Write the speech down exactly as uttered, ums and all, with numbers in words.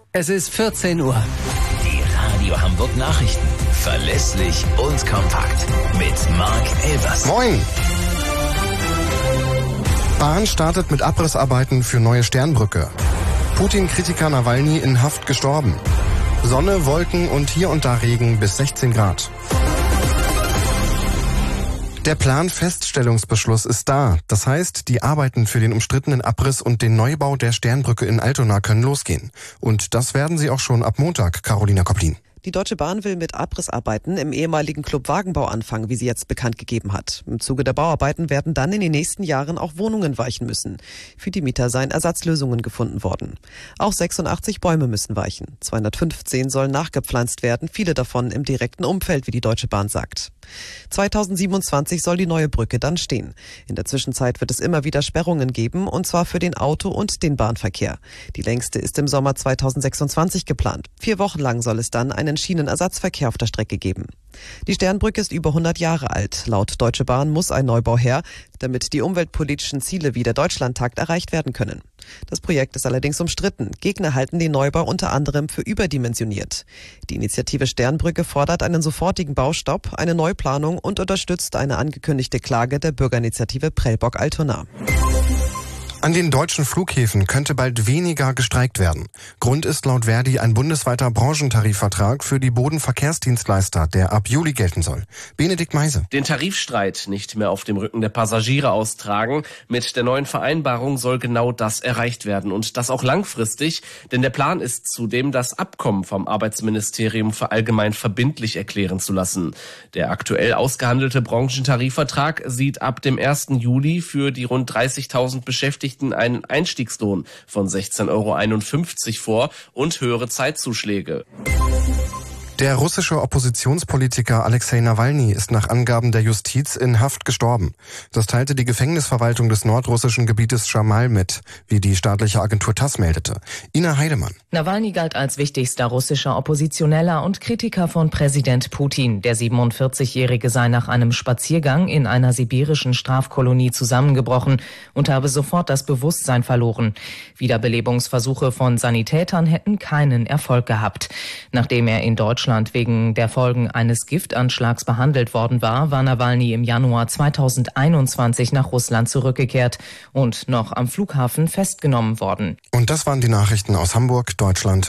Es ist vierzehn Uhr. Die Radio Hamburg Nachrichten. Verlässlich und kompakt. Mit Marc Elvers. Moin! Bahn startet mit Abrissarbeiten für neue Sternbrücke. Putin-Kritiker Nawalny in Haft gestorben. Sonne, Wolken und hier und da Regen bis sechzehn Grad. Der Planfeststellungsbeschluss ist da. Das heißt, die Arbeiten für den umstrittenen Abriss und den Neubau der Sternbrücke in Altona können losgehen. Und das werden sie auch schon ab Montag, Carolina Kopplin. Die Deutsche Bahn will mit Abrissarbeiten im ehemaligen Club Wagenbau anfangen, wie sie jetzt bekannt gegeben hat. Im Zuge der Bauarbeiten werden dann in den nächsten Jahren auch Wohnungen weichen müssen. Für die Mieter seien Ersatzlösungen gefunden worden. Auch sechsundachtzig Bäume müssen weichen. zweihundertfünfzehn sollen nachgepflanzt werden, viele davon im direkten Umfeld, wie die Deutsche Bahn sagt. zweitausendsiebenundzwanzig soll die neue Brücke dann stehen. In der Zwischenzeit wird es immer wieder Sperrungen geben, und zwar für den Auto- und den Bahnverkehr. Die längste ist im Sommer zweitausendsechsundzwanzig geplant. Vier Wochen lang soll es dann einen Schienenersatzverkehr auf der Strecke geben. Die Sternbrücke ist über hundert Jahre alt. Laut Deutsche Bahn muss ein Neubau her, damit die umweltpolitischen Ziele wie der Deutschlandtakt erreicht werden können. Das Projekt ist allerdings umstritten. Gegner halten den Neubau unter anderem für überdimensioniert. Die Initiative Sternbrücke fordert einen sofortigen Baustopp, eine Neuplanung und unterstützt eine angekündigte Klage der Bürgerinitiative Prellbock-Altona. An den deutschen Flughäfen könnte bald weniger gestreikt werden. Grund ist laut Verdi ein bundesweiter Branchentarifvertrag für die Bodenverkehrsdienstleister, der ab Juli gelten soll. Benedikt Meise. Den Tarifstreit nicht mehr auf dem Rücken der Passagiere austragen. Mit der neuen Vereinbarung soll genau das erreicht werden, und das auch langfristig, denn der Plan ist zudem, das Abkommen vom Arbeitsministerium für allgemein verbindlich erklären zu lassen. Der aktuell ausgehandelte Branchentarifvertrag sieht ab dem ersten Juli für die rund dreißigtausend Beschäftigten einen Einstiegslohn von sechzehn Euro einundfünfzig vor und höhere Zeitzuschläge. Der russische Oppositionspolitiker Alexei Nawalny ist nach Angaben der Justiz in Haft gestorben. Das teilte die Gefängnisverwaltung des nordrussischen Gebietes Schamal mit, wie die staatliche Agentur TASS meldete. Ina Heidemann. Nawalny galt als wichtigster russischer Oppositioneller und Kritiker von Präsident Putin. Der siebenundvierzigjährige sei nach einem Spaziergang in einer sibirischen Strafkolonie zusammengebrochen und habe sofort das Bewusstsein verloren. Wiederbelebungsversuche von Sanitätern hätten keinen Erfolg gehabt. Nachdem er in Deutschland wegen der Folgen eines Giftanschlags behandelt worden war, war Nawalny im Januar zweitausendeinundzwanzig nach Russland zurückgekehrt und noch am Flughafen festgenommen worden. Und das waren die Nachrichten aus Hamburg, Deutschland